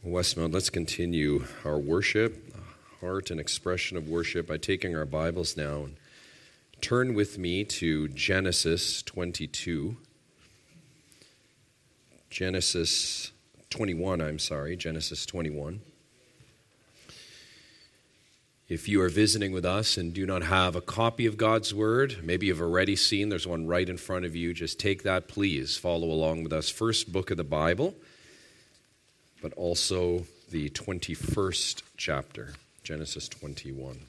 Westmount, let's continue our worship, heart and expression of worship, by taking our Bibles now and turn with me to Genesis 22. Genesis 21. If you are visiting with us and do not have a copy of God's Word, maybe you've already seen, there's one right in front of you. Just take that, please. Follow along with us. First book of the Bible, but also the 21st chapter, Genesis 21.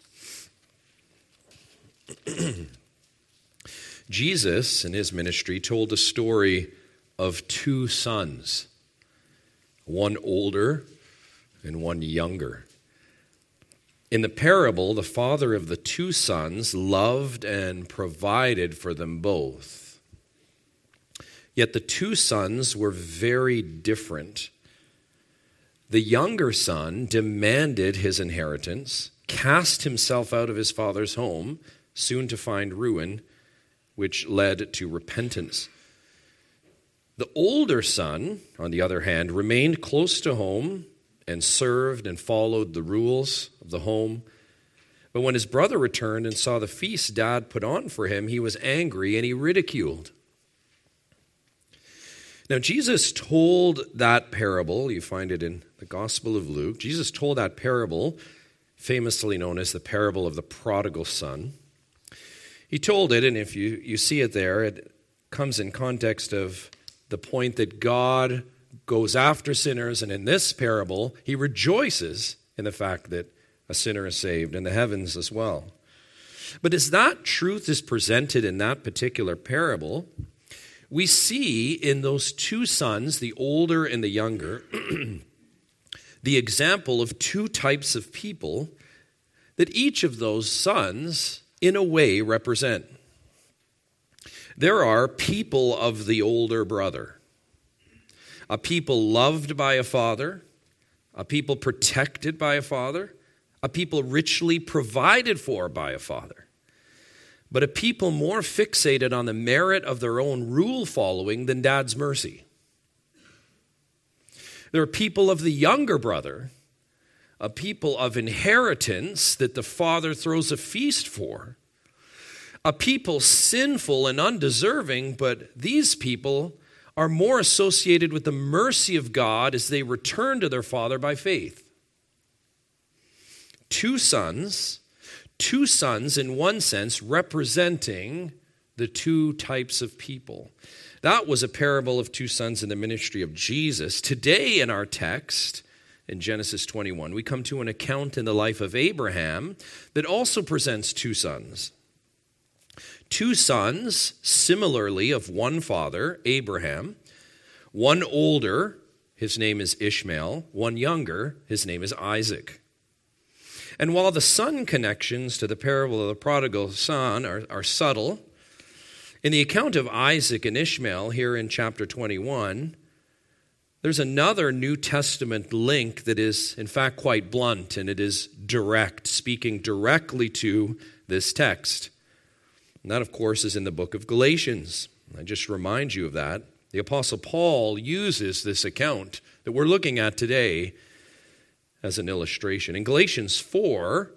Jesus, in his ministry, told a story of two sons, one older and one younger. In the parable, the father of the two sons loved and provided for them both. Yet the two sons were very different. The younger son demanded his inheritance, cast himself out of his father's home, soon to find ruin, which led to repentance. The older son, on the other hand, remained close to home and served and followed the rules of the home. But when his brother returned and saw the feast Dad put on for him, he was angry and he ridiculed. Now, Jesus told that parable, you find it in the Gospel of Luke. Jesus told that parable, famously known as the parable of the prodigal son. He told it, and if you see it there, it comes in context of the point that God goes after sinners, and in this parable, he rejoices in the fact that a sinner is saved, in the heavens as well. But as that truth is presented in that particular parable, we see in those two sons, the older and the younger, the example of two types of people that each of those sons, in a way, represent. There are people of the older brother, a people loved by a father, a people protected by a father, a people richly provided for by a father, but a people more fixated on the merit of their own rule following than Dad's mercy. There are people of the younger brother, a people of inheritance that the father throws a feast for, a people sinful and undeserving, but these people are more associated with the mercy of God as they return to their father by faith. Two sons in one sense representing the two types of people. That was a parable of two sons in the ministry of Jesus. Today in our text, in Genesis 21, we come to an account in the life of Abraham that also presents two sons. Two sons, similarly of one father, Abraham. One older, his name is Ishmael. One younger, his name is Isaac. And while the son connections to the parable of the prodigal son are subtle, in the account of Isaac and Ishmael here in chapter 21, there's another New Testament link that is, in fact, quite blunt, and it is direct, speaking directly to this text. And that, of course, is in the book of Galatians. I just remind you of that. The Apostle Paul uses this account that we're looking at today as an illustration. In Galatians 4,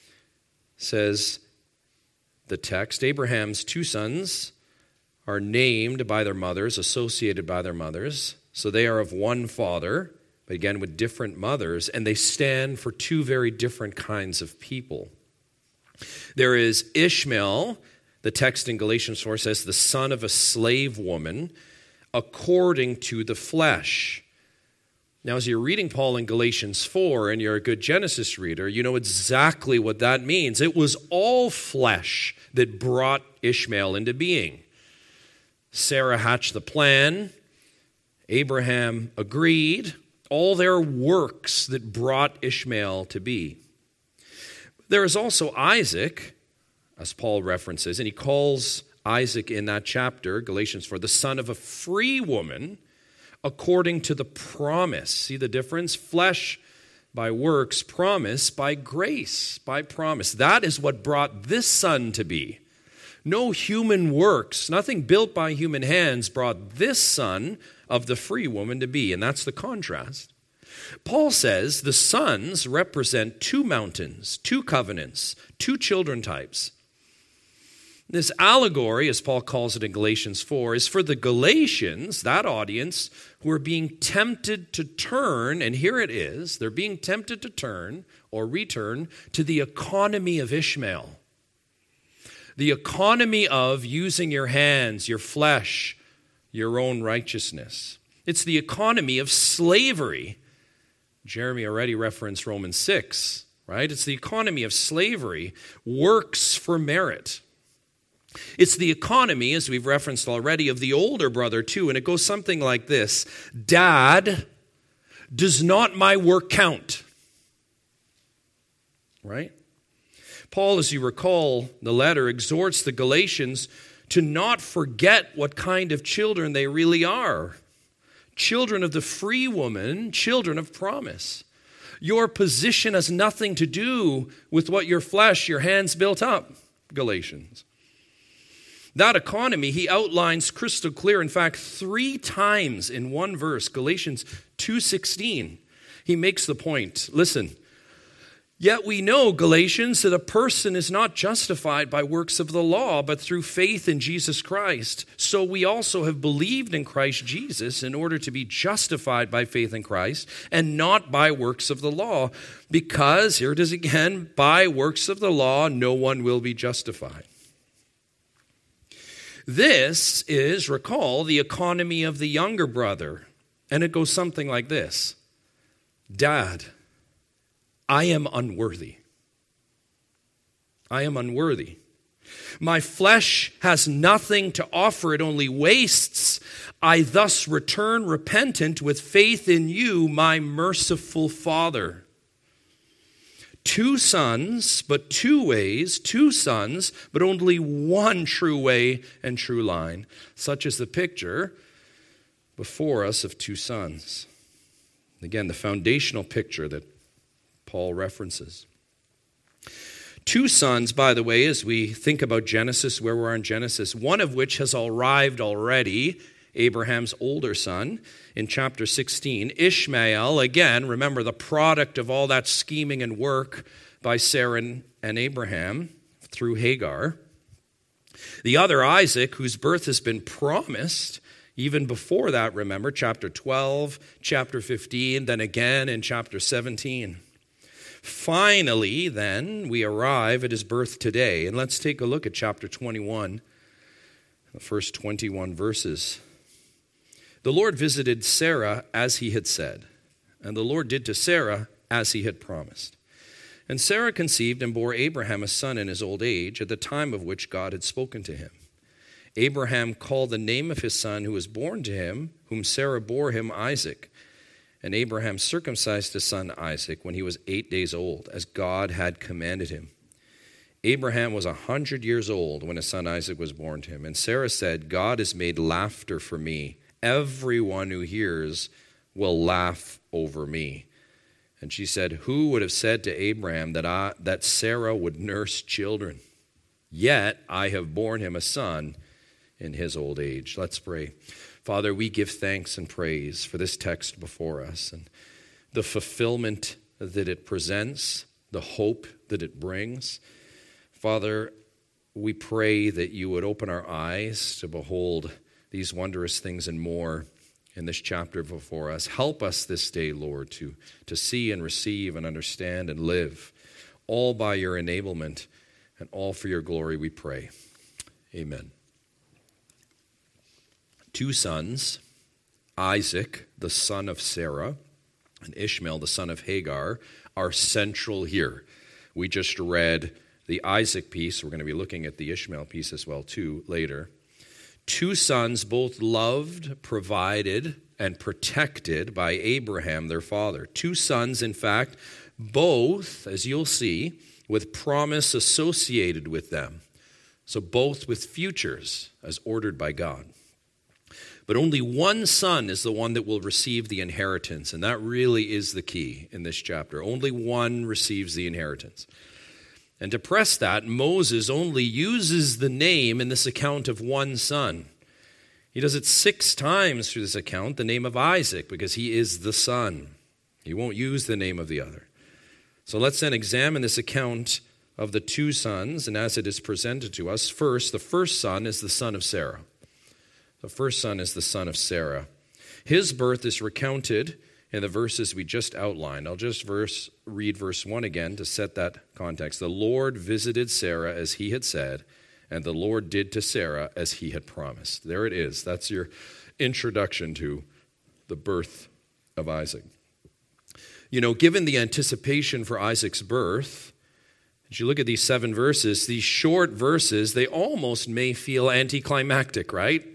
says the text, Abraham's two sons are named by their mothers, associated by their mothers. So they are of one father, but again with different mothers, and they stand for two very different kinds of people. There is Ishmael. The text in Galatians 4 says, the son of a slave woman, according to the flesh. Now, as you're reading Paul in Galatians 4, and you're a good Genesis reader, you know exactly what that means. It was all flesh that brought Ishmael into being. Sarah hatched the plan. Abraham agreed. All their works that brought Ishmael to be. There is also Isaac, as Paul references, and he calls Isaac in that chapter, Galatians 4, the son of a free woman, according to the promise. See the difference? Flesh by works, promise by grace, by promise. That is what brought this son to be. No human works, nothing built by human hands brought this son of the free woman to be. And that's the contrast. Paul says the sons represent two mountains, two covenants, two children types. This allegory, as Paul calls it in Galatians 4, is for the Galatians, that audience, who are being tempted to turn, and here it is, they're being tempted to turn or return to the economy of Ishmael. The economy of using your hands, your flesh, your own righteousness. It's the economy of slavery. Jeremy already referenced Romans 6, right? It's the economy of slavery, works for merit. It's the economy, as we've referenced already, of the older brother too, and it goes something like this. Dad, does not my work count? Right? Paul, as you recall, the letter exhorts the Galatians to not forget what kind of children they really are. Children of the free woman, children of promise. Your position has nothing to do with what your flesh, your hands built up, Galatians. That economy he outlines crystal clear. In fact, 3 times in one verse, Galatians 2:16, he makes the point. Listen, yet we know, Galatians, that a person is not justified by works of the law, but through faith in Jesus Christ. So we also have believed in Christ Jesus in order to be justified by faith in Christ and not by works of the law. Because, here it is again, by works of the law, no one will be justified. This is, recall, the economy of the younger brother. And it goes something like this. Dad, I am unworthy. I am unworthy. My flesh has nothing to offer, it only wastes. I thus return repentant with faith in you, my merciful Father. 2 sons, but 2 ways, 2 sons, but only one true way and true line. Such is the picture before us of 2 sons. Again, the foundational picture that Paul references. 2 sons, by the way, as we think about Genesis, where we are in Genesis, one of which has arrived already, Abraham's older son, in chapter 16. Ishmael, again, remember the product of all that scheming and work by Sarah and Abraham through Hagar. The other, Isaac, whose birth has been promised even before that, remember, chapter 12, chapter 15, then again in chapter 17. Finally, then, we arrive at his birth today. And let's take a look at chapter 21, the first 21 verses. The Lord visited Sarah as he had said, and the Lord did to Sarah as he had promised. And Sarah conceived and bore Abraham a son in his old age, at the time of which God had spoken to him. Abraham called the name of his son who was born to him, whom Sarah bore him, Isaac. And Abraham circumcised his son Isaac when he was 8 days old, as God had commanded him. Abraham was 100 years old when his son Isaac was born to him. And Sarah said, God has made laughter for me. Everyone who hears will laugh over me. And she said, who would have said to Abraham that Sarah would nurse children? Yet I have borne him a son in his old age. Let's pray. Father, we give thanks and praise for this text before us and the fulfillment that it presents, the hope that it brings. Father, we pray that you would open our eyes to behold these wondrous things and more in this chapter before us. Help us this day, Lord, to see and receive and understand and live, all by your enablement and all for your glory, we pray. Amen. 2 sons, Isaac, the son of Sarah, and Ishmael, the son of Hagar, are central here. We just read the Isaac piece. We're going to be looking at the Ishmael piece as well, too, later. 2 sons, both loved, provided, and protected by Abraham, their father. 2 sons, in fact, both, as you'll see, with promise associated with them. So both with futures as ordered by God. But only one son is the one that will receive the inheritance, and that really is the key in this chapter. Only one receives the inheritance. And to press that, Moses only uses the name in this account of one son. He does it 6 times through this account, the name of Isaac, because he is the son. He won't use the name of the other. So let's then examine this account of the two sons, and as it is presented to us. First, the first son is the son of Sarah. The first son is the son of Sarah. His birth is recounted in the verses we just outlined. I'll just read verse 1 again to set that context. The Lord visited Sarah as he had said, and the Lord did to Sarah as he had promised. There it is. That's your introduction to the birth of Isaac. You know, given the anticipation for Isaac's birth, as you look at these 7 verses, these short verses, they almost may feel anticlimactic, right?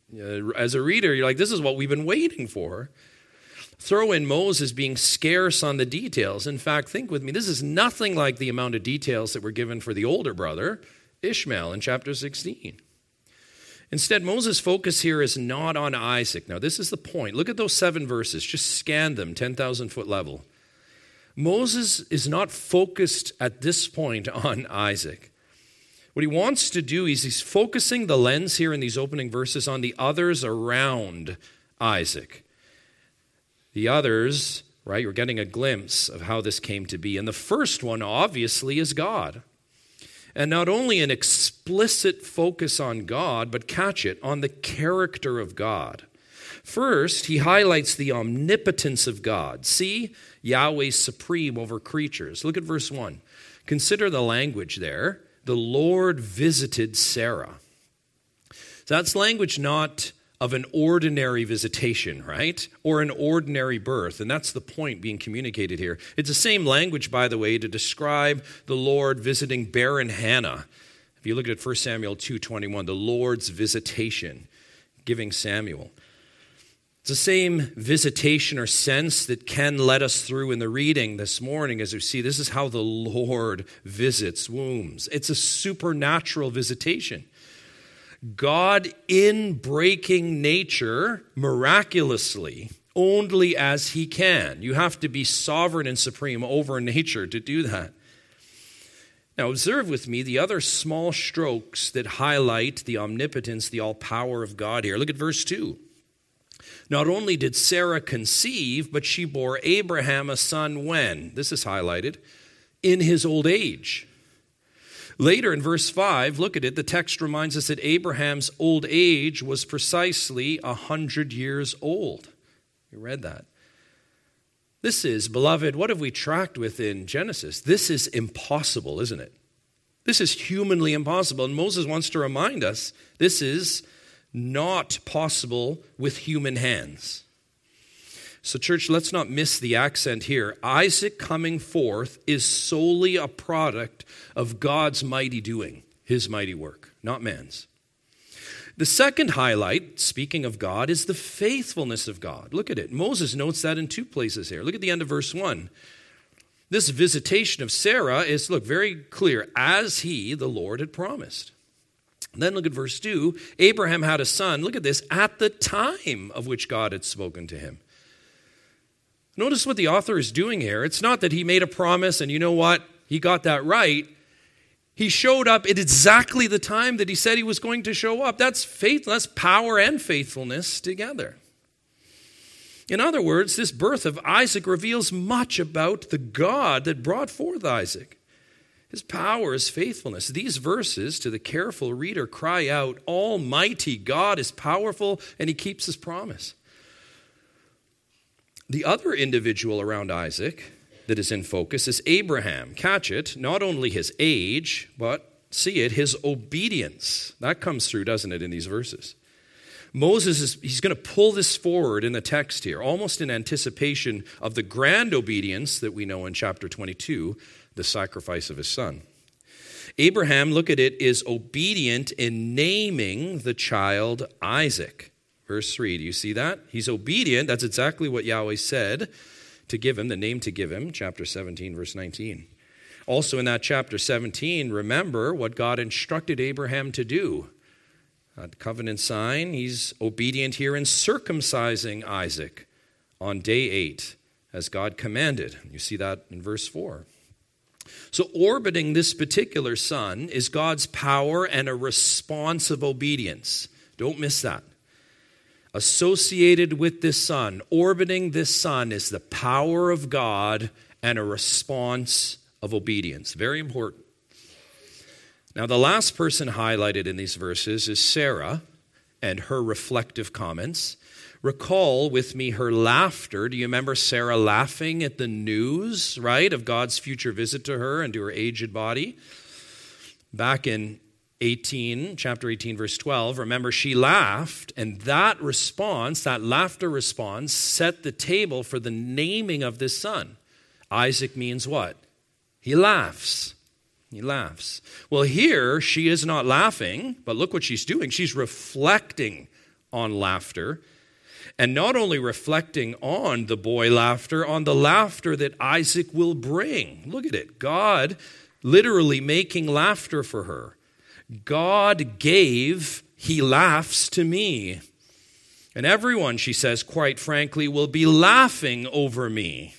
As a reader, you're like, this is what we've been waiting for. Throw in Moses being scarce on the details. In fact, think with me, this is nothing like the amount of details that were given for the older brother, Ishmael, in chapter 16. Instead, Moses' focus here is not on Isaac. Now, this is the point. Look at those 7 verses. Just scan them, 10,000-foot level. Moses is not focused at this point on Isaac. What he wants to do is he's focusing the lens here in these opening verses on the others around Isaac. The others, right, you're getting a glimpse of how this came to be. And the first one, obviously, is God. And not only an explicit focus on God, but catch it, on the character of God. First, he highlights the omnipotence of God. See, Yahweh's supreme over creatures. Look at verse 1. Consider the language there. The Lord visited Sarah. So that's language not of an ordinary visitation, right? Or an ordinary birth. And that's the point being communicated here. It's the same language, by the way, to describe the Lord visiting barren Hannah. If you look at 1 Samuel 2:21, the Lord's visitation, giving Samuel. It's the same visitation or sense that Ken led us through in the reading this morning as we see this is how the Lord visits wombs. It's a supernatural visitation. God in breaking nature miraculously, only as he can. You have to be sovereign and supreme over nature to do that. Now observe with me the other small strokes that highlight the omnipotence, the all-power of God here. Look at verse 2. Not only did Sarah conceive, but she bore Abraham a son when? This is highlighted. In his old age. Later in verse 5, look at it, the text reminds us that Abraham's old age was precisely 100 years old. You read that. This is, beloved, what have we tracked with in Genesis? This is impossible, isn't it? This is humanly impossible. And Moses wants to remind us this is not possible with human hands. So church, let's not miss the accent here. Isaac coming forth is solely a product of God's mighty doing, his mighty work, not man's. The second highlight, speaking of God, is the faithfulness of God. Look at it. Moses notes that in 2 places here. Look at the end of verse 1. This visitation of Sarah is, look, very clear, as he, the Lord, had promised. Then look at verse 2. Abraham had a son, look at this, at the time of which God had spoken to him. Notice what the author is doing here. It's not that he made a promise and you know what, he got that right. He showed up at exactly the time that he said he was going to show up. That's faith, that's power and faithfulness together. In other words, this birth of Isaac reveals much about the God that brought forth Isaac. His power, his faithfulness. These verses, to the careful reader, cry out, Almighty God is powerful and he keeps his promise. The other individual around Isaac that is in focus is Abraham. Catch it, not only his age, but see it, his obedience. That comes through, doesn't it, in these verses? Moses he's going to pull this forward in the text here, almost in anticipation of the grand obedience that we know in chapter 22, the sacrifice of his son. Abraham, look at it, is obedient in naming the child Isaac. Verse 3, do you see that? He's obedient. That's exactly what Yahweh said to give him, the name to give him, chapter 17, verse 19. Also in that chapter 17, remember what God instructed Abraham to do. Covenant sign, he's obedient here in circumcising Isaac on day 8, as God commanded. You see that in verse 4. So orbiting this particular son is God's power and a response of obedience. Don't miss that. Associated with this sun, orbiting this sun, is the power of God and a response of obedience. Very important. Now, the last person highlighted in these verses is Sarah and her reflective comments. Recall with me her laughter. Do you remember Sarah laughing at the news, right, of God's future visit to her and to her aged body? Back in chapter 18, verse 12, remember she laughed, and that response, that laughter response, set the table for the naming of this son. Isaac means what? He laughs. He laughs. Well, here she is not laughing, but look what she's doing. She's reflecting on laughter, and not only reflecting on the boy laughter, on the laughter that Isaac will bring. Look at it. God literally making laughter for her. God gave, he laughs to me. And everyone, she says, quite frankly, will be laughing over me.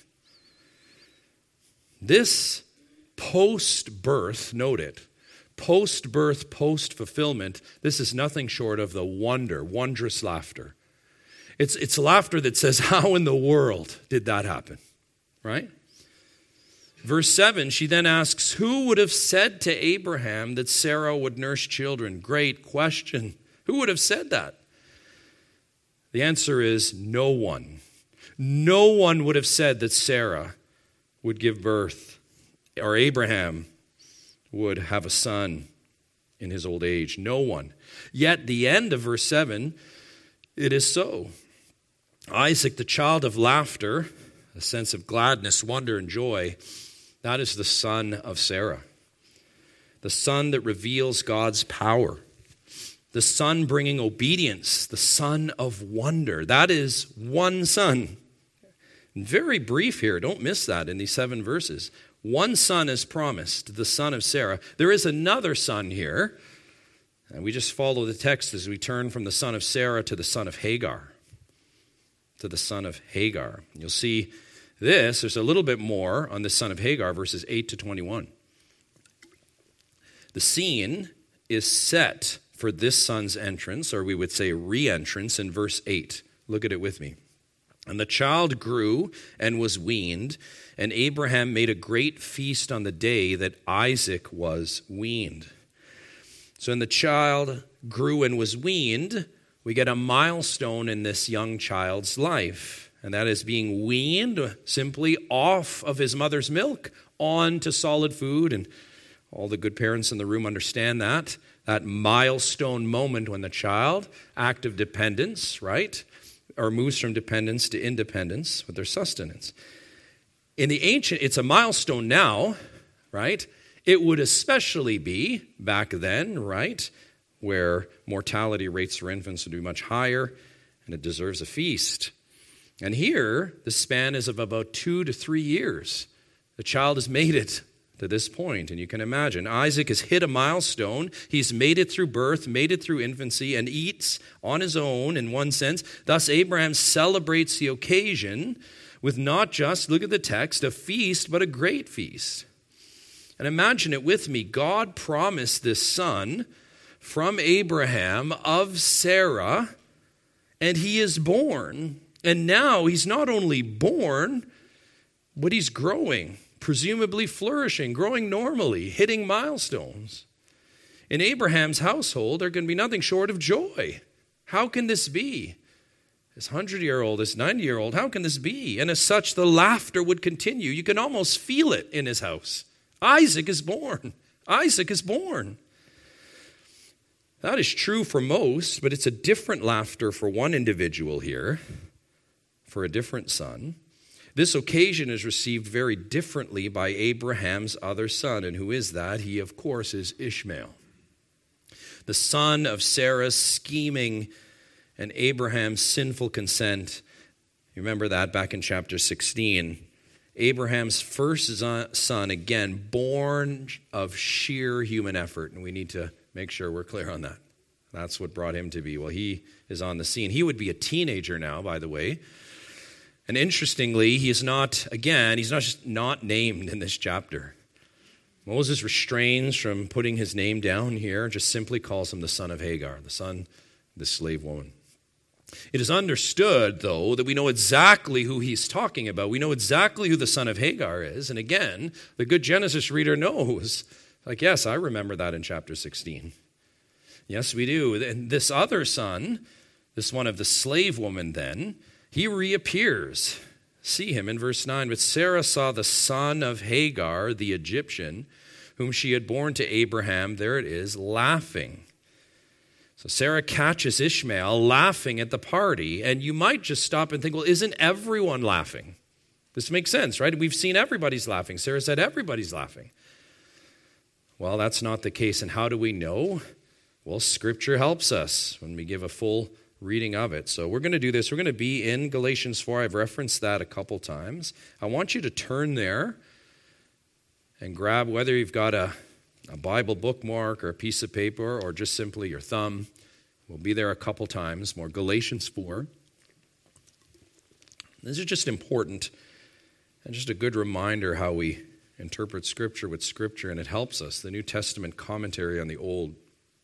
This post-birth, note it, post-birth, post-fulfillment, this is nothing short of the wondrous laughter. It's laughter that says, how in the world did that happen? Right? Verse 7, she then asks, who would have said to Abraham that Sarah would nurse children? Great question. Who would have said that? The answer is no one. No one would have said that Sarah would give birth, or Abraham would have a son in his old age. No one. Yet the end of verse 7, it is so. Isaac, the child of laughter, a sense of gladness, wonder, and joy, that is the son of Sarah. The son that reveals God's power. The son bringing obedience. The son of wonder. That is one son. Very brief here. Don't miss that in these 7 verses. One son is promised, the son of Sarah. There is another son here. And we just follow the text as we turn from the son of Sarah to the son of Hagar. To the son of Hagar. You'll see there's a little bit more on the son of Hagar, verses 8 to 21. The scene is set for this son's entrance, or we would say re-entrance, in verse 8. Look at it with me. And the child grew and was weaned, and Abraham made a great feast on the day that Isaac was weaned. So when the child grew and was weaned, we get a milestone in this young child's life. And that is being weaned simply off of his mother's milk on to solid food. And all the good parents in the room understand that. That milestone moment when the child, act of dependence, right? Or moves from dependence to independence with their sustenance. In the ancient, it's a milestone now, right? It would especially be back then, right? Where mortality rates for infants would be much higher, and it deserves a feast. And here, the span is of about 2 to 3 years. The child has made it to this point, and you can imagine. Isaac has hit a milestone. He's made it through birth, made it through infancy, and eats on his own, in one sense. Thus, Abraham celebrates the occasion with not just, look at the text, a feast, but a great feast. And imagine it with me. God promised this son from Abraham of Sarah, and he is born. And now he's not only born, but he's growing, presumably flourishing, growing normally, hitting milestones. In Abraham's household, there can be nothing short of joy. How can this be? This 100-year-old, this 90-year-old, how can this be? And as such, the laughter would continue. You can almost feel it in his house. Isaac is born. Isaac is born. That is true for most, but it's a different laughter for one individual here, for a different son. This occasion is received very differently by Abraham's other son. And who is that? He, of course, is Ishmael, the son of Sarah's scheming and Abraham's sinful consent. You remember that back in chapter 16. Abraham's first son, again, born of sheer human effort. And we need to make sure we're clear on that. That's what brought him to be. Well, he is on the scene. He would be a teenager now, by the way. And interestingly, he's not just not named in this chapter. Moses restrains from putting his name down here, just simply calls him the son of Hagar, the son of the slave woman. It is understood, though, that we know exactly who he's talking about. We know exactly who the son of Hagar is. And again, the good Genesis reader knows. Like, yes, I remember that in chapter 16. Yes, we do. And this other son, this one of the slave woman then, he reappears. See him in verse 9. But Sarah saw the son of Hagar, the Egyptian, whom she had borne to Abraham, there it is, laughing. So Sarah catches Ishmael laughing at the party, and you might just stop and think, well, isn't everyone laughing? This makes sense, right? We've seen everybody's laughing. Sarah said everybody's laughing. Well, that's not the case, and how do we know? Well, Scripture helps us when we give a full reading of it. So we're going to do this. We're going to be in Galatians 4. I've referenced that a couple times. I want you to turn there and grab, whether you've got a Bible bookmark or a piece of paper or just simply your thumb. We'll be there a couple times more. Galatians 4. This is just important and just a good reminder how we interpret Scripture with Scripture, and it helps us. The New Testament commentary on the Old.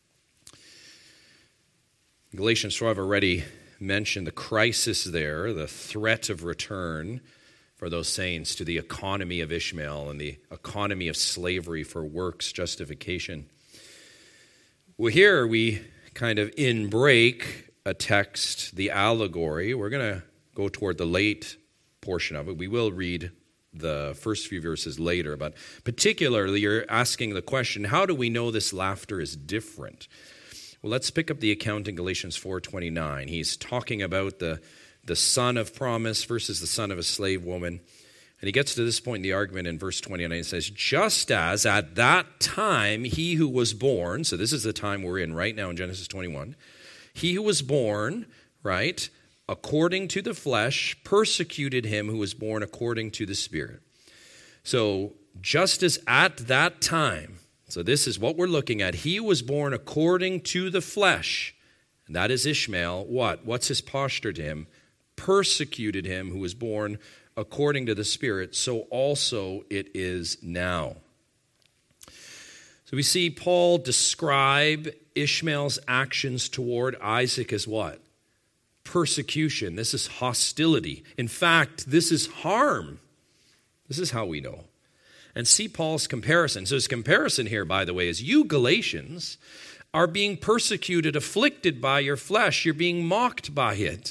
Galatians 4, I've already mentioned the crisis there, the threat of return for those saints to the economy of Ishmael and the economy of slavery for works justification. Well, here we kind of in break a text, the allegory. We're going to go toward the late portion of it. We will read the first few verses later, but particularly you're asking the question, how do we know this laughter is different? Well, let's pick up the account in Galatians 4:29. He's talking about the son of promise versus the son of a slave woman. And he gets to this point in the argument in verse 29. He says, just as at that time he who was born, so this is the time we're in right now in Genesis 21, he who was born, right, according to the flesh, persecuted him who was born according to the Spirit. So just as at that time, so this is what we're looking at, he was born according to the flesh, and that is Ishmael. What? What's his posture to him? Persecuted him who was born according to the Spirit, so also it is now. So we see Paul describe Ishmael's actions toward Isaac as what? Persecution. This is hostility. In fact, this is harm. This is how we know. And see Paul's comparison. So his comparison here, by the way, is you Galatians are being persecuted, afflicted by your flesh. You're being mocked by it.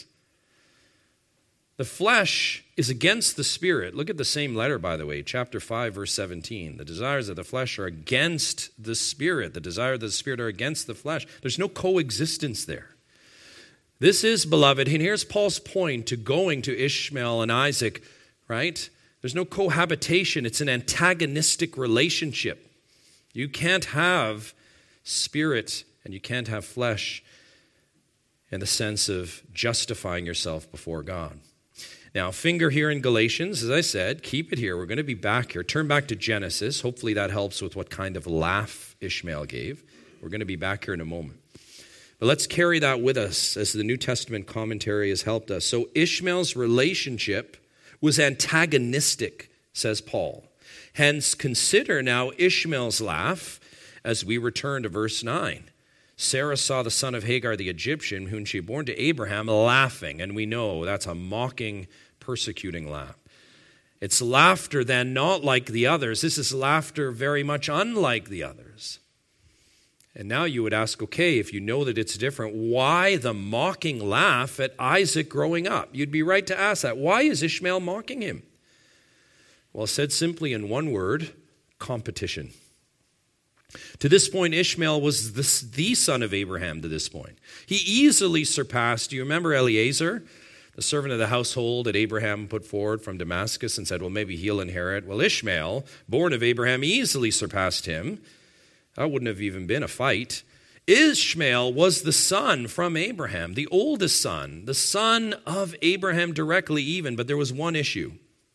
The flesh is against the Spirit. Look at the same letter, by the way, chapter 5, verse 17. The desires of the flesh are against the Spirit. The desires of the Spirit are against the flesh. There's no coexistence there. This is, beloved, and here's Paul's point to going to Ishmael and Isaac, right? There's no cohabitation. It's an antagonistic relationship. You can't have spirit and you can't have flesh in the sense of justifying yourself before God. Now, finger here in Galatians, as I said, keep it here. We're going to be back here. Turn back to Genesis. Hopefully that helps with what kind of laugh Ishmael gave. We're going to be back here in a moment. But let's carry that with us as the New Testament commentary has helped us. So Ishmael's relationship was antagonistic, says Paul. Hence, consider now Ishmael's laugh as we return to verse 9. Sarah saw the son of Hagar the Egyptian, whom she had borne to Abraham, laughing. And we know that's a mocking, persecuting laugh. It's laughter then not like the others. This is laughter very much unlike the others. And now you would ask, okay, if you know that it's different, why the mocking laugh at Isaac growing up? You'd be right to ask that. Why is Ishmael mocking him? Well, said simply in one word, competition. To this point, Ishmael was the son of Abraham to this point. He easily surpassed, do you remember Eliezer, the servant of the household that Abraham put forward from Damascus and said, well, maybe he'll inherit. Well, Ishmael, born of Abraham, easily surpassed him. That wouldn't have even been a fight. Ishmael was the son from Abraham, the oldest son, the son of Abraham directly even, but there was one issue.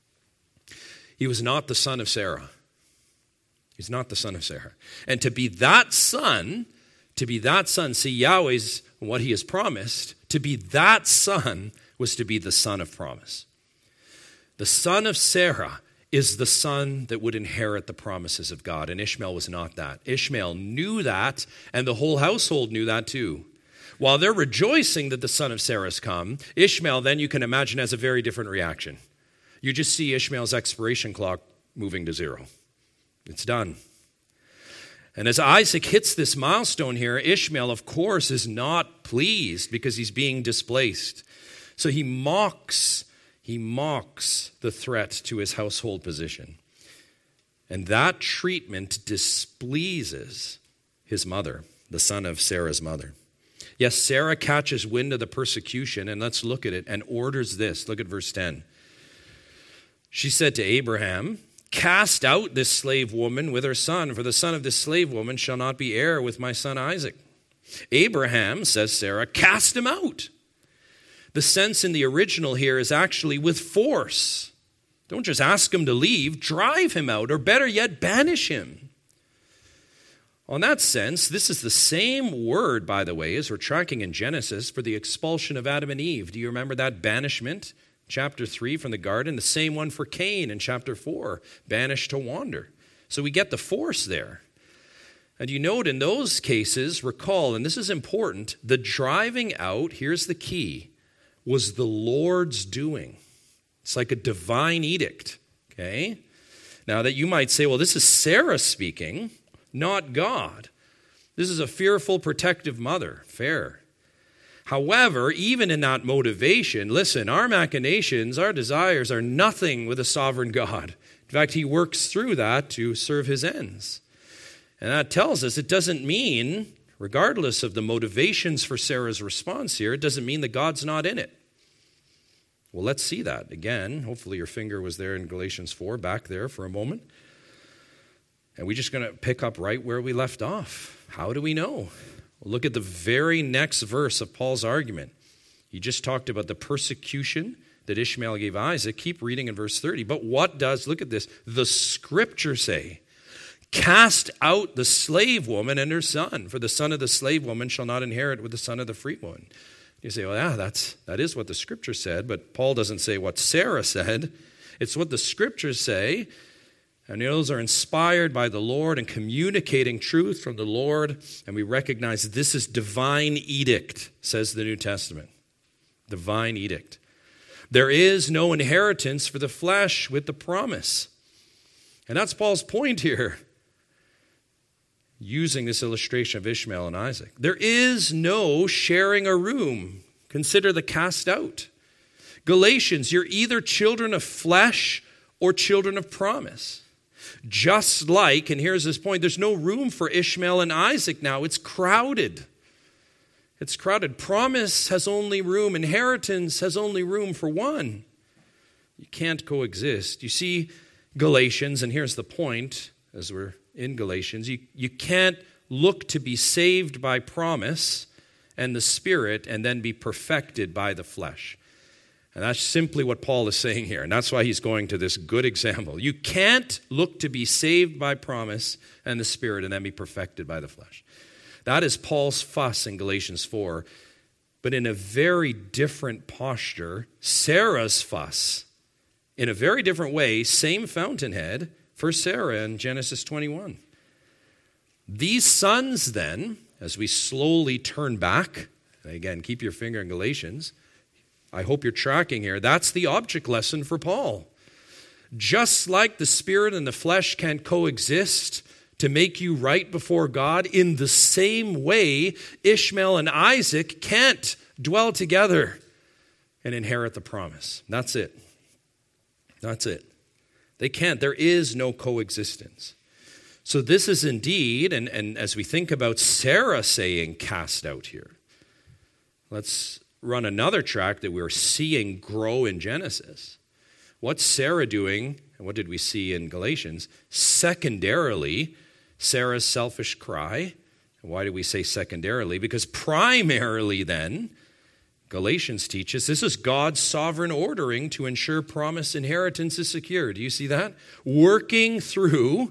He was not the son of Sarah. He's not the son of Sarah. And to be that son, see Yahweh's, what he has promised, to be that son was to be the son of promise. The son of Sarah is the son that would inherit the promises of God, and Ishmael was not that. Ishmael knew that, and the whole household knew that too. While they're rejoicing that the son of Sarah has come, Ishmael, then you can imagine, has a very different reaction. You just see Ishmael's expiration clock moving to 0. It's done. And as Isaac hits this milestone here, Ishmael, of course, is not pleased because he's being displaced. So he mocks the threat to his household position. And that treatment displeases his mother, the son of Sarah's mother. Yes, Sarah catches wind of the persecution, and let's look at it, and orders this. Look at verse 10. She said to Abraham, "Cast out this slave woman with her son, for the son of this slave woman shall not be heir with my son Isaac." Abraham, says Sarah, cast him out. The sense in the original here is actually with force. Don't just ask him to leave, drive him out, or better yet, banish him. On that sense, this is the same word, by the way, as we're tracking in Genesis for the expulsion of Adam and Eve. Do you remember that banishment? Chapter 3 from the garden, the same one for Cain in chapter 4, banished to wander. So we get the force there. And you note in those cases, recall, and this is important, the driving out, here's the key, was the Lord's doing. It's like a divine edict, okay? Now that you might say, well, this is Sarah speaking, not God. This is a fearful, protective mother. Fair. However, even in that motivation, listen, our machinations, our desires are nothing with a sovereign God. In fact, he works through that to serve his ends. And that tells us it doesn't mean, regardless of the motivations for Sarah's response here, it doesn't mean that God's not in it. Well, let's see that again. Hopefully your finger was there in Galatians 4, back there for a moment. And we're just going to pick up right where we left off. How do we know? Look at the very next verse of Paul's argument. He just talked about the persecution that Ishmael gave Isaac. Keep reading in verse 30. But what does, look at this, the scripture say? Cast out the slave woman and her son, for the son of the slave woman shall not inherit with the son of the free woman. You say, well, yeah, that is what the scripture said, but Paul doesn't say what Sarah said. It's what the scriptures say. And those are inspired by the Lord and communicating truth from the Lord. And we recognize this is divine edict, says the New Testament. Divine edict. There is no inheritance for the flesh with the promise. And that's Paul's point here, using this illustration of Ishmael and Isaac. There is no sharing a room. Consider the cast out. Galatians, you're either children of flesh or children of promise. Just like, and here's this point, there's no room for Ishmael and Isaac now. It's crowded. It's crowded. Promise has only room. Inheritance has only room for one. You can't coexist. You see, Galatians, and here's the point, as we're in Galatians, you can't look to be saved by promise and the Spirit and then be perfected by the flesh. And that's simply what Paul is saying here. And that's why he's going to this good example. You can't look to be saved by promise and the Spirit and then be perfected by the flesh. That is Paul's fuss in Galatians 4. But in a very different posture, Sarah's fuss. In a very different way, same fountainhead for Sarah in Genesis 21. These sons then, as we slowly turn back, and again, keep your finger in Galatians, I hope you're tracking here. That's the object lesson for Paul. Just like the spirit and the flesh can coexist to make you right before God, in the same way, Ishmael and Isaac can't dwell together and inherit the promise. That's it. That's it. They can't. There is no coexistence. So this is indeed, and as we think about Sarah saying cast out here, let's run another track that we're seeing grow in Genesis. What's Sarah doing, and what did we see in Galatians? Secondarily, Sarah's selfish cry. And why do we say secondarily? Because primarily then, Galatians teaches this is God's sovereign ordering to ensure promised inheritance is secure. Do you see that? Working through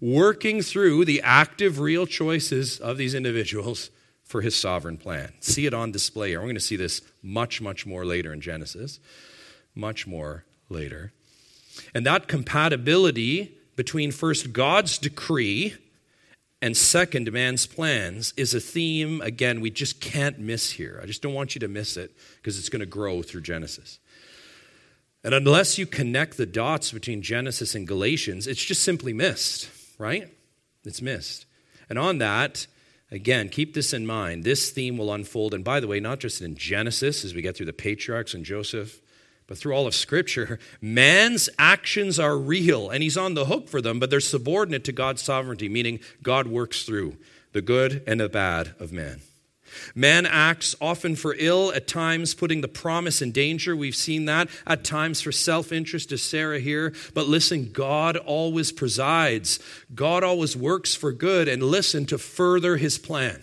the active, real choices of these individuals for his sovereign plan. See it on display here. We're going to see this much, much more later in Genesis. Much more later. And that compatibility between first God's decree and second, man's plans, is a theme, again, we just can't miss here. I just don't want you to miss it because it's going to grow through Genesis. And unless you connect the dots between Genesis and Galatians, it's just simply missed, right? It's missed. And on that, again, keep this in mind. This theme will unfold, and by the way, not just in Genesis as we get through the patriarchs and Joseph, but through all of Scripture. Man's actions are real, and he's on the hook for them, but they're subordinate to God's sovereignty, meaning God works through the good and the bad of man. Man acts often for ill, at times putting the promise in danger. We've seen that. At times for self-interest, as Sarah here. But listen, God always presides. God always works for good, and listen, to further his plan.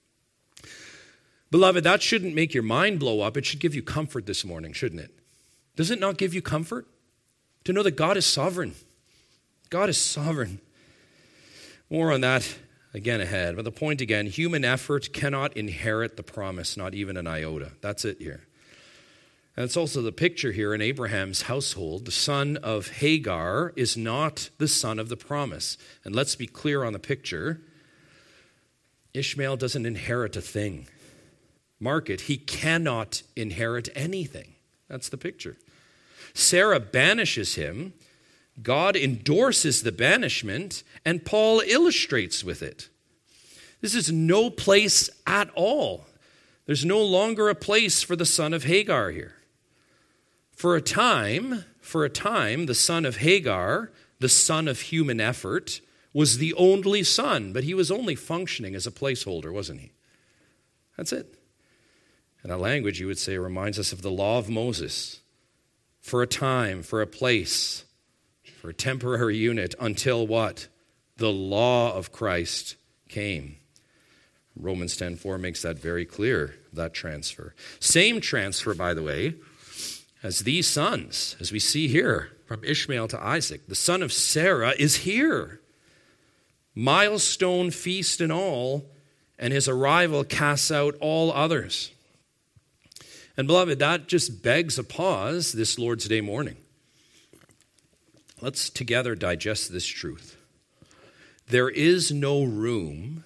Beloved, that shouldn't make your mind blow up. It should give you comfort this morning, shouldn't it? Does it not give you comfort to know that God is sovereign? God is sovereign. More on that again ahead. But the point again, human effort cannot inherit the promise, not even an iota. That's it here. And it's also the picture here in Abraham's household. The son of Hagar is not the son of the promise. And let's be clear on the picture. Ishmael doesn't inherit a thing. Mark it, he cannot inherit anything. That's the picture. Sarah banishes him. God endorses the banishment, and Paul illustrates with it. This is no place at all. There's no longer a place for the son of Hagar here. For a time, the son of Hagar, the son of human effort, was the only son, but he was only functioning as a placeholder, wasn't he? That's it. And that language, you would say, reminds us of the law of Moses. For a time, for a place, for a temporary unit, until what? The law of Christ came. Romans 10:4 makes that very clear, that transfer. Same transfer, by the way, as these sons, as we see here, from Ishmael to Isaac. The son of Sarah is here. Milestone feast and all, and his arrival casts out all others. And beloved, that just begs a pause this Lord's Day morning. Let's together digest this truth. There is no room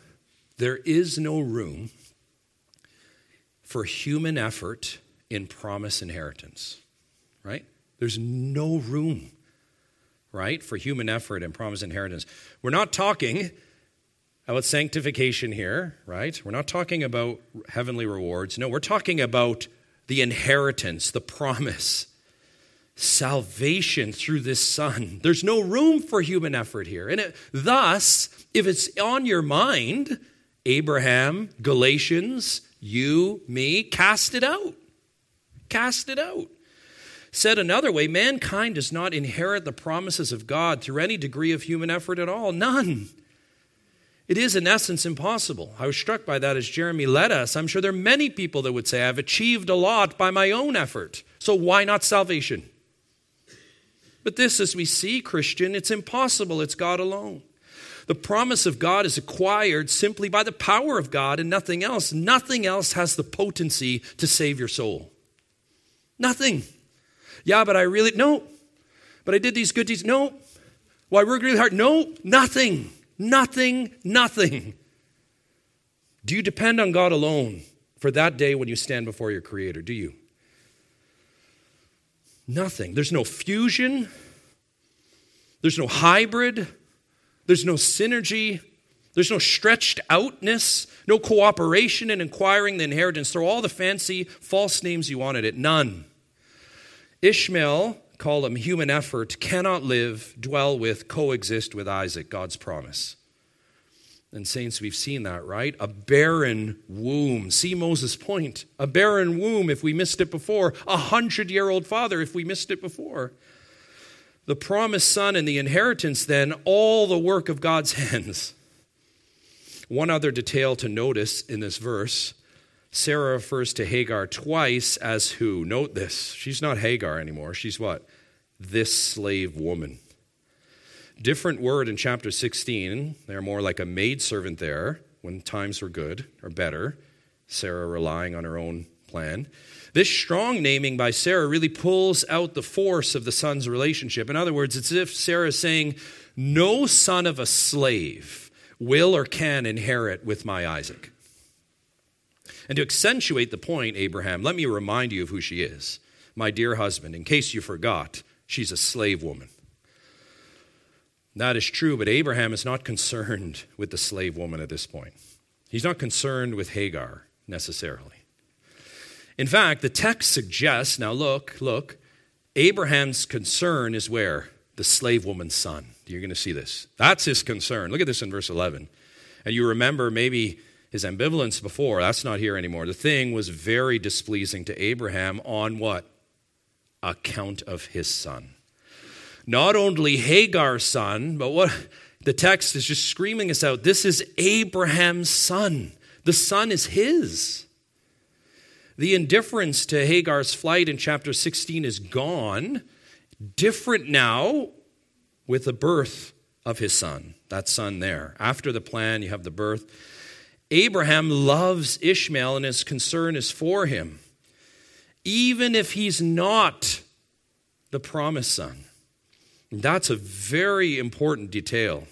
for human effort in promise inheritance, right? There's no room, right, for human effort in promise inheritance. We're not talking about sanctification here, right? We're not talking about heavenly rewards. No, we're talking about the inheritance, the promise, salvation through this Son. There's no room for human effort here. And thus, if it's on your mind, Abraham, Galatians, you, me, cast it out. Cast it out. Said another way, mankind does not inherit the promises of God through any degree of human effort at all. None. It is, in essence, impossible. I was struck by that as Jeremy led us. I'm sure there are many people that would say, I've achieved a lot by my own effort, so why not salvation? But this, as we see, Christian, it's impossible. It's God alone. The promise of God is acquired simply by the power of God and nothing else. Nothing else has the potency to save your soul. Nothing. Yeah, but no. But I did these good deeds. No. Well, I worked really hard. No, nothing. Nothing. Do you depend on God alone for that day when you stand before your Creator? Do you? Nothing. There's no fusion. There's no hybrid. There's no synergy. There's no stretched outness. No cooperation in acquiring the inheritance. Throw all the fancy false names you want at it. None. Ishmael, call him human effort, cannot live, dwell with, coexist with Isaac, God's promise. And saints, we've seen that, right? A barren womb. See Moses' point. A barren womb if we missed it before. 100-year-old father if we missed it before. The promised son and the inheritance then, all the work of God's hands. One other detail to notice in this verse, Sarah refers to Hagar twice as who? Note this. She's not Hagar anymore. She's what? This slave woman. Different word in chapter 16. They're more like a maidservant there when times were good or better. Sarah relying on her own plan. This strong naming by Sarah really pulls out the force of the son's relationship. In other words, it's as if Sarah is saying, no son of a slave will or can inherit with my Isaac. And to accentuate the point, Abraham, let me remind you of who she is. My dear husband, in case you forgot, she's a slave woman. That is true, but Abraham is not concerned with the slave woman at this point. He's not concerned with Hagar necessarily. In fact, the text suggests, now look, Abraham's concern is where? The slave woman's son. You're going to see this. That's his concern. Look at this in verse 11. And you remember maybe his ambivalence before. That's not here anymore. The thing was very displeasing to Abraham on what? Account of his son. Not only Hagar's son, but what the text is just screaming us out. This is Abraham's son. The son is his. The indifference to Hagar's flight in chapter 16 is gone. Different now with the birth of his son. That son there. After the plan, you have the birth. Abraham loves Ishmael and his concern is for him. Even if he's not the promised son. That's a very important detail.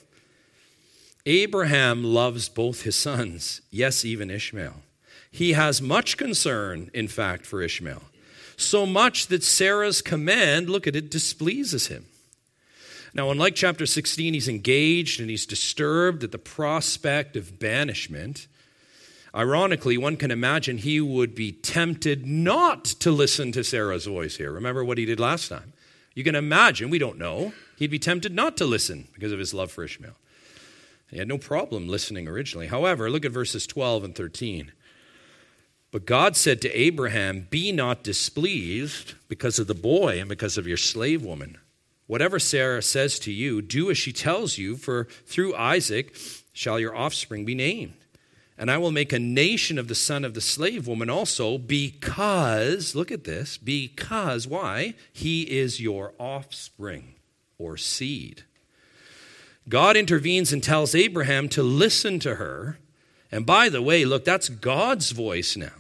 Abraham loves both his sons, yes, even Ishmael. He has much concern, in fact, for Ishmael. So much that Sarah's command, look at it, displeases him. Now, unlike chapter 16, he's engaged and he's disturbed at the prospect of banishment. Ironically, one can imagine he would be tempted not to listen to Sarah's voice here. Remember what he did last time. You can imagine, we don't know, he'd be tempted not to listen because of his love for Ishmael. He had no problem listening originally. However, look at verses 12 and 13. But God said to Abraham, be not displeased because of the boy and because of your slave woman. Whatever Sarah says to you, do as she tells you, for through Isaac shall your offspring be named. And I will make a nation of the son of the slave woman also because, look at this, because, why? He is your offspring or seed. God intervenes and tells Abraham to listen to her. And by the way, look, that's God's voice now.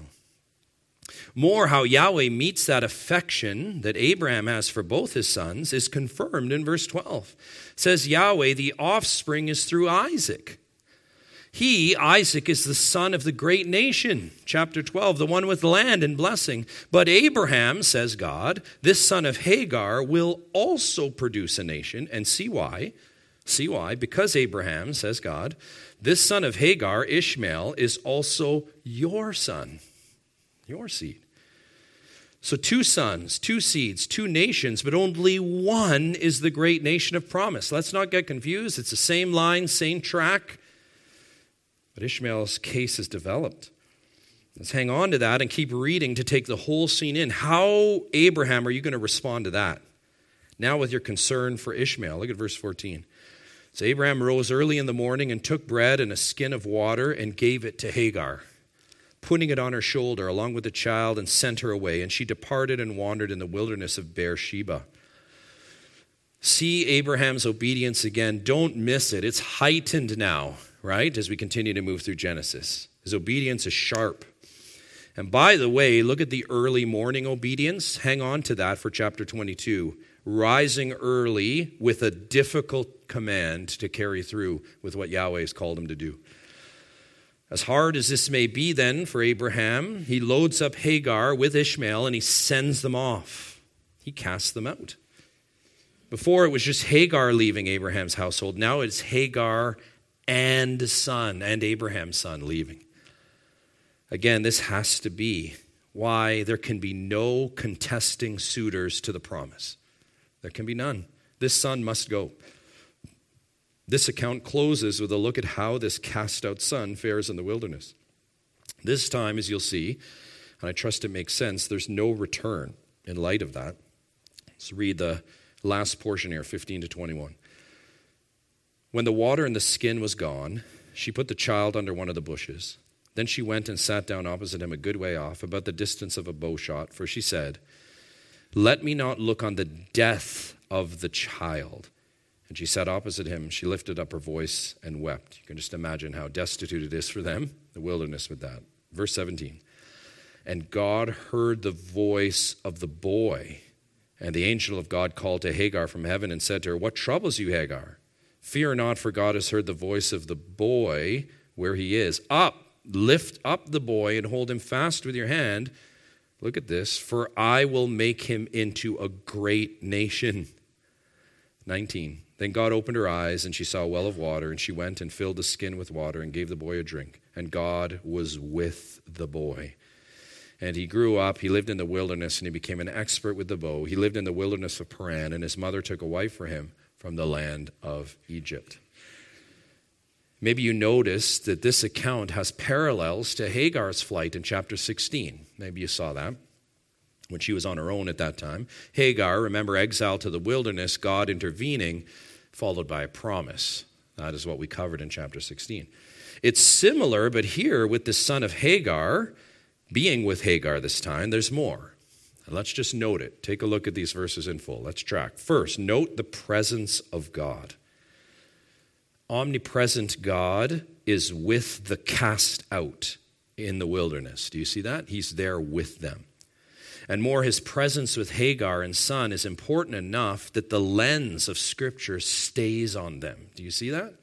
More how Yahweh meets that affection that Abraham has for both his sons is confirmed in verse 12. It says Yahweh, the offspring is through Isaac. He, Isaac, is the son of the great nation. Chapter 12, the one with land and blessing. But Abraham, says God, this son of Hagar will also produce a nation. And see why. See why? Because Abraham, says God, this son of Hagar, Ishmael, is also your son, your seed. So 2 sons, 2 seeds, 2 nations, but only one is the great nation of promise. Let's not get confused. It's the same line, same track. But Ishmael's case is developed. Let's hang on to that and keep reading to take the whole scene in. How, Abraham, are you going to respond to that? Now with your concern for Ishmael. Look at verse 14. So Abraham rose early in the morning and took bread and a skin of water and gave it to Hagar, putting it on her shoulder along with the child, and sent her away. And she departed and wandered in the wilderness of Beersheba. See Abraham's obedience again. Don't miss it. It's heightened now, right, as we continue to move through Genesis. His obedience is sharp. And by the way, look at the early morning obedience. Hang on to that for chapter 22. Rising early with a difficult command to carry through with what Yahweh has called him to do. As hard as this may be then for Abraham, he loads up Hagar with Ishmael and he sends them off. He casts them out. Before it was just Hagar leaving Abraham's household. Now it's Hagar and son, and Abraham's son leaving. Again, this has to be why there can be no contesting suitors to the promise. There can be none. This son must go. This account closes with a look at how this cast-out son fares in the wilderness. This time, as you'll see, and I trust it makes sense, there's no return in light of that. Let's read the last portion here, 15 to 21. When the water in the skin was gone, she put the child under one of the bushes. Then she went and sat down opposite him a good way off, about the distance of a bow shot, for she said, let me not look on the death of the child. And she sat opposite him. She lifted up her voice and wept. You can just imagine how destitute it is for them, the wilderness with that. Verse 17. And God heard the voice of the boy. And the angel of God called to Hagar from heaven and said to her, what troubles you, Hagar? Fear not, for God has heard the voice of the boy where he is. Up, lift up the boy and hold him fast with your hand. Look at this. For I will make him into a great nation. 19. Then God opened her eyes, and she saw a well of water, and she went and filled the skin with water and gave the boy a drink. And God was with the boy. And he grew up, he lived in the wilderness, and he became an expert with the bow. He lived in the wilderness of Paran, and his mother took a wife for him from the land of Egypt. Maybe you noticed that this account has parallels to Hagar's flight in chapter 16. Maybe you saw that when she was on her own at that time. Hagar, remember, exiled to the wilderness, God intervening, followed by a promise. That is what we covered in chapter 16. It's similar, but here with the son of Hagar, being with Hagar this time, there's more. And let's just note it. Take a look at these verses in full. Let's track. First, note the presence of God. Omnipresent God is with the cast out in the wilderness. Do you see that? He's there with them. And more, his presence with Hagar and son is important enough that the lens of Scripture stays on them. Do you see that?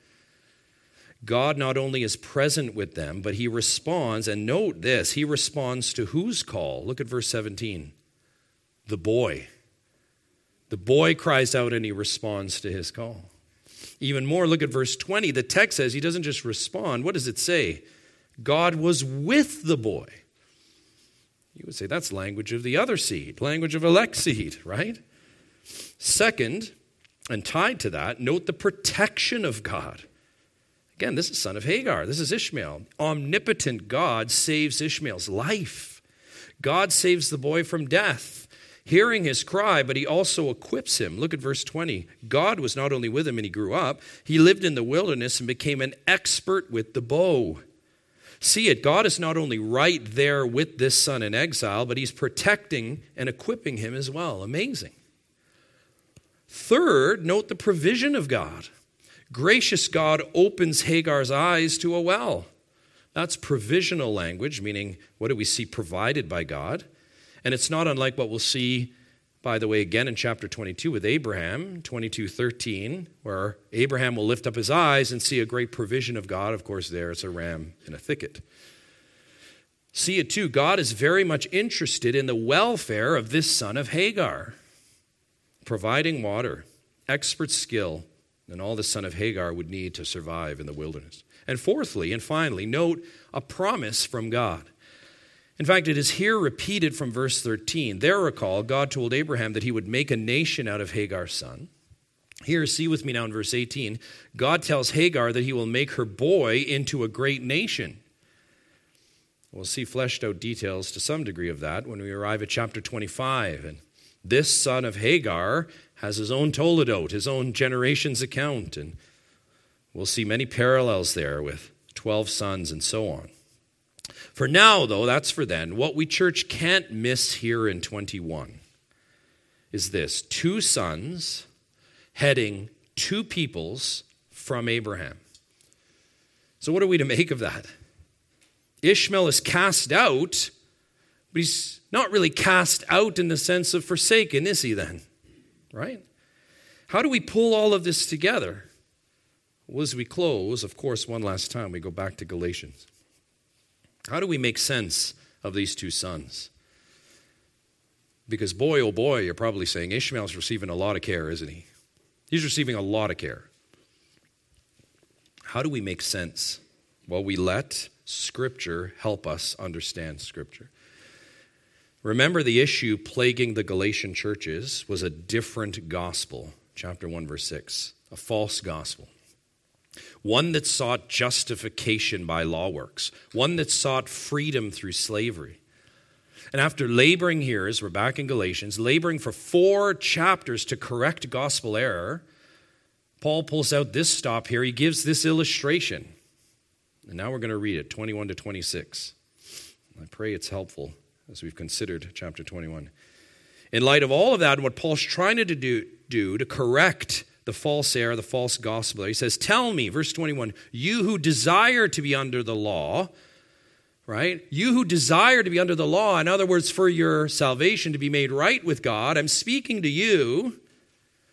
God not only is present with them, but he responds, and note this, he responds to whose call? Look at verse 17. The boy. The boy cries out and he responds to his call. Even more, look at verse 20. The text says he doesn't just respond. What does it say? God was with the boy. You would say that's language of the other seed, language of elect seed, right? Second, and tied to that, note the protection of God. Again, this is son of Hagar. This is Ishmael. Omnipotent God saves Ishmael's life. God saves the boy from death, hearing his cry, but he also equips him. Look at verse 20. God was not only with him and he grew up, he lived in the wilderness and became an expert with the bow. See it, God is not only right there with this son in exile, but he's protecting and equipping him as well. Amazing. Third, note the provision of God. Gracious God opens Hagar's eyes to a well. That's provisional language, meaning what do we see provided by God? And it's not unlike what we'll see, by the way, again in chapter 22 with Abraham, 22:13, where Abraham will lift up his eyes and see a great provision of God. Of course, there it's a ram in a thicket. See it too, God is very much interested in the welfare of this son of Hagar, providing water, expert skill, and all the son of Hagar would need to survive in the wilderness. And fourthly and finally, note a promise from God. In fact, it is here repeated from verse 13. There, recall, God told Abraham that he would make a nation out of Hagar's son. Here, see with me now in verse 18, God tells Hagar that he will make her boy into a great nation. We'll see fleshed out details to some degree of that when we arrive at chapter 25. And this son of Hagar has his own Toledot, his own generation's account, and we'll see many parallels there with 12 sons and so on. For now, though, that's for then, what we church can't miss here in 21 is this: 2 sons heading 2 peoples from Abraham. So what are we to make of that? Ishmael is cast out, but he's not really cast out in the sense of forsaken, is he then? Right? How do we pull all of this together? Well, as we close, of course, one last time, we go back to Galatians. How do we make sense of these 2 sons? Because boy, oh boy, you're probably saying Ishmael's receiving a lot of care, isn't he? He's receiving a lot of care. How do we make sense? Well, we let Scripture help us understand Scripture. Remember, the issue plaguing the Galatian churches was a different gospel. Chapter 1, verse 6. A false gospel. One that sought justification by law works. One that sought freedom through slavery. And after laboring here, as we're back in Galatians, laboring for 4 chapters to correct gospel error, Paul pulls out this stop here. He gives this illustration. And now we're going to read it, 21 to 26. I pray it's helpful as we've considered chapter 21. In light of all of that, and what Paul's trying to do to correct the false error, the false gospel, he says, tell me, verse 21, you who desire to be under the law, right? You who desire to be under the law, in other words, for your salvation to be made right with God, I'm speaking to you.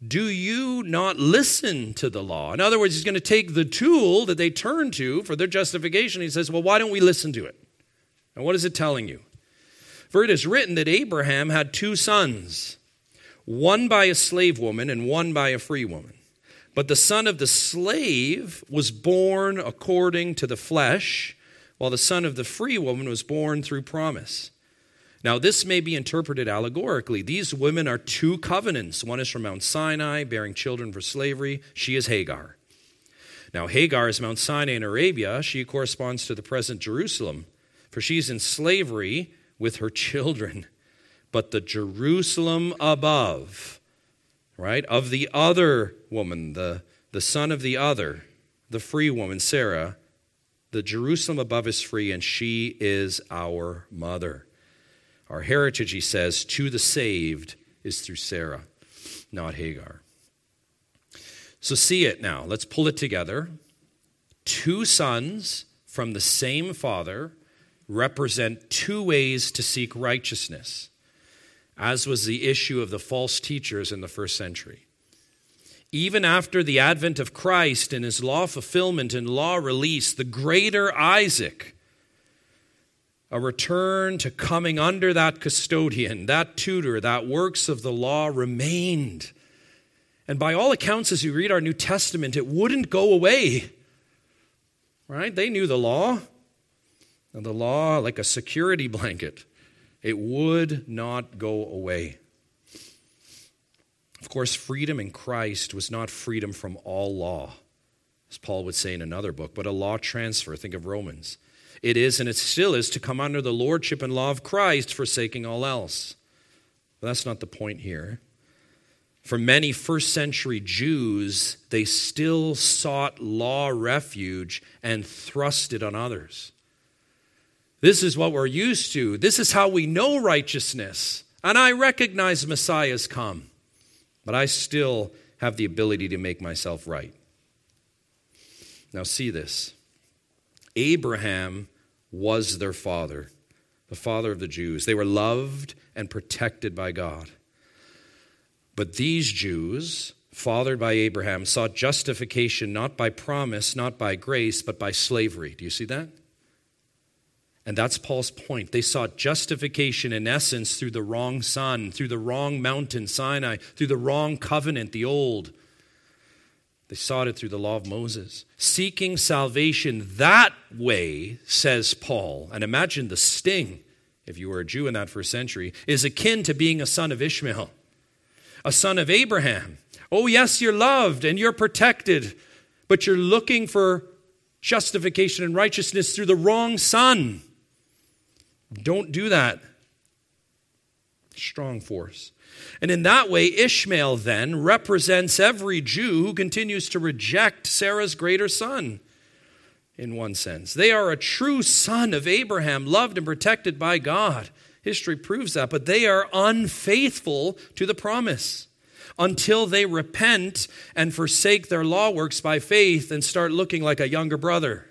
do you not listen to the law? In other words, he's going to take the tool that they turn to for their justification. He says, well, why don't we listen to it? And what is it telling you? For it is written that Abraham had 2 sons, one by a slave woman and one by a free woman. But the son of the slave was born according to the flesh, while the son of the free woman was born through promise. Now, this may be interpreted allegorically. These women are 2 covenants. One is from Mount Sinai, bearing children for slavery. She is Hagar. Now, Hagar is Mount Sinai in Arabia. She corresponds to the present Jerusalem, for she's in slavery with her children. But the Jerusalem above, right, of the other woman, the son of the other, the free woman, Sarah, the Jerusalem above is free, and she is our mother. Our heritage, he says, to the saved is through Sarah, not Hagar. So see it now. Let's pull it together. 2 sons from the same father represent 2 ways to seek righteousness, as was the issue of the false teachers in the first century. Even after the advent of Christ and his law fulfillment and law release, the greater Isaac, a return to coming under that custodian, that tutor, that works of the law remained. And by all accounts, as you read our New Testament, it wouldn't go away. Right? They knew the law. And the law, like a security blanket, it would not go away. Of course, freedom in Christ was not freedom from all law, as Paul would say in another book, but a law transfer. Think of Romans. It is, and it still is, to come under the lordship and law of Christ, forsaking all else. But that's not the point here. For many first century Jews, they still sought law refuge and thrust it on others. This is what we're used to. This is how we know righteousness. And I recognize Messiah's come. But I still have the ability to make myself right. Now see this. Abraham was their father, the father of the Jews. They were loved and protected by God. But these Jews, fathered by Abraham, sought justification not by promise, not by grace, but by slavery. Do you see that? And that's Paul's point. They sought justification in essence through the wrong son, through the wrong mountain, Sinai, through the wrong covenant, the old. They sought it through the law of Moses. Seeking salvation that way, says Paul, and imagine the sting, if you were a Jew in that first century, is akin to being a son of Ishmael, a son of Abraham. Oh yes, you're loved and you're protected, but you're looking for justification and righteousness through the wrong son. Don't do that. Strong force. And in that way, Ishmael then represents every Jew who continues to reject Sarah's greater son, in one sense. They are a true son of Abraham, loved and protected by God. History proves that, but they are unfaithful to the promise until they repent and forsake their law works by faith and start looking like a younger brother.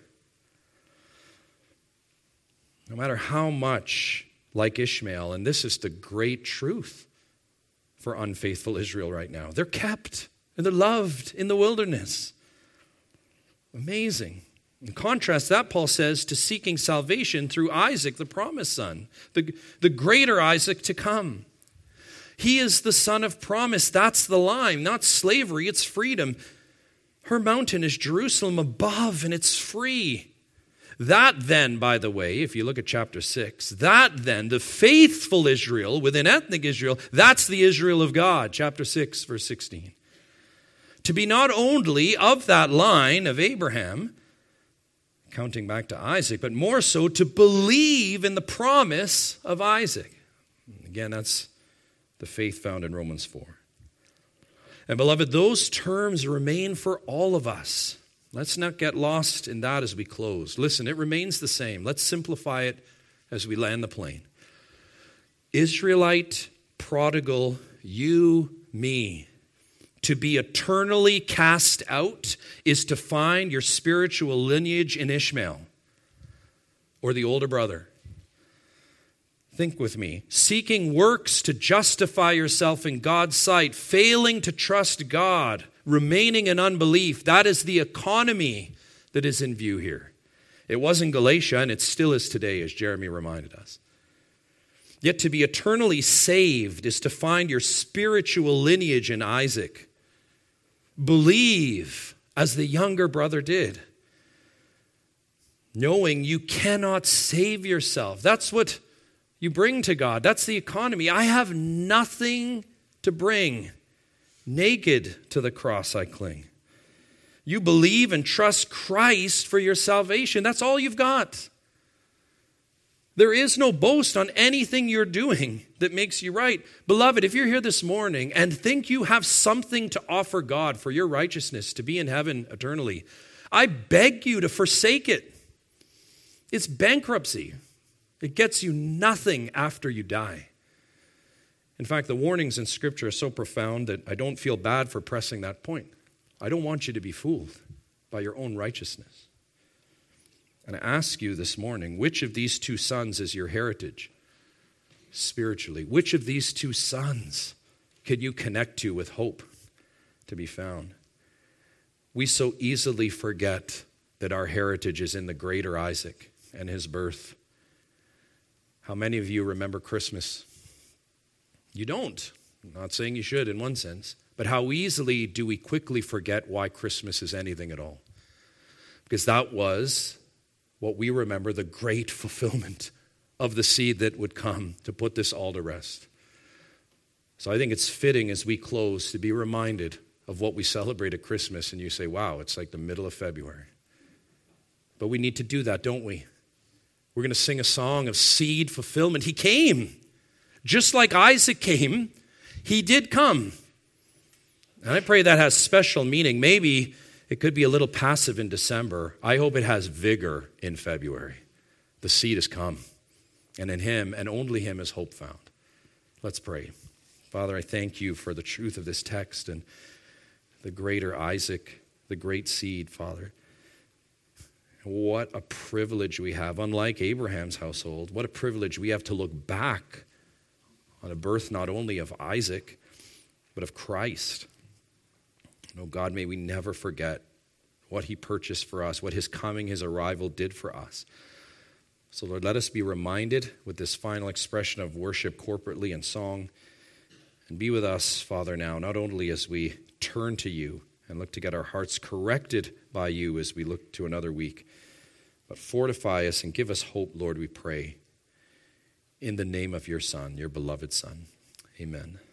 No matter how much like Ishmael, and this is the great truth for unfaithful Israel right now. They're kept and they're loved in the wilderness. Amazing. In contrast, that Paul says to seeking salvation through Isaac, the promised son, the greater Isaac to come. He is the son of promise. That's the line, not slavery, it's freedom. Her mountain is Jerusalem above, and it's free. That then, by the way, if you look at chapter 6, that then, the faithful Israel within ethnic Israel, that's the Israel of God, chapter 6, verse 16. To be not only of that line of Abraham, counting back to Isaac, but more so to believe in the promise of Isaac. Again, that's the faith found in Romans 4. And beloved, those terms remain for all of us. Let's not get lost in that as we close. Listen, it remains the same. Let's simplify it as we land the plane. Israelite, prodigal, you, me. To be eternally cast out is to find your spiritual lineage in Ishmael or the older brother. Think with me. Seeking works to justify yourself in God's sight, failing to trust God, remaining in unbelief. That is the economy that is in view here. It was in Galatia, and it still is today, as Jeremy reminded us. Yet to be eternally saved is to find your spiritual lineage in Isaac. Believe as the younger brother did, knowing you cannot save yourself. That's what you bring to God. That's the economy. I have nothing to bring. Naked to the cross I cling. You believe and trust Christ for your salvation. That's all you've got. There is no boast on anything you're doing that makes you right. Beloved, if you're here this morning and think you have something to offer God for your righteousness to be in heaven eternally, I beg you to forsake it. It's bankruptcy. It gets you nothing after you die. In fact, the warnings in Scripture are so profound that I don't feel bad for pressing that point. I don't want you to be fooled by your own righteousness. And I ask you this morning, which of these two sons is your heritage spiritually? Which of these two sons can you connect to with hope to be found? We so easily forget that our heritage is in the greater Isaac and his birth. How many of you remember Christmas? You don't. I'm not saying you should in one sense, but how easily do we quickly forget why Christmas is anything at all? Because that was what we remember, the great fulfillment of the seed that would come to put this all to rest. So I think it's fitting as we close to be reminded of what we celebrate at Christmas, and you say, wow, it's like the middle of February. But we need to do that, don't we? We're going to sing a song of seed fulfillment. He came. Just like Isaac came, he did come. And I pray that has special meaning. Maybe it could be a little passive in December. I hope it has vigor in February. The seed has come. And in him, and only him, is hope found. Let's pray. Father, I thank you for the truth of this text and the greater Isaac, the great seed, Father. What a privilege we have, unlike Abraham's household, what a privilege we have to look back on a birth not only of Isaac, but of Christ. Oh God, may we never forget what he purchased for us, what his coming, his arrival did for us. So Lord, let us be reminded with this final expression of worship corporately in song, and be with us, Father, now, not only as we turn to you and look to get our hearts corrected by you as we look to another week, but fortify us and give us hope, Lord, we pray, in the name of your Son, your beloved Son. Amen.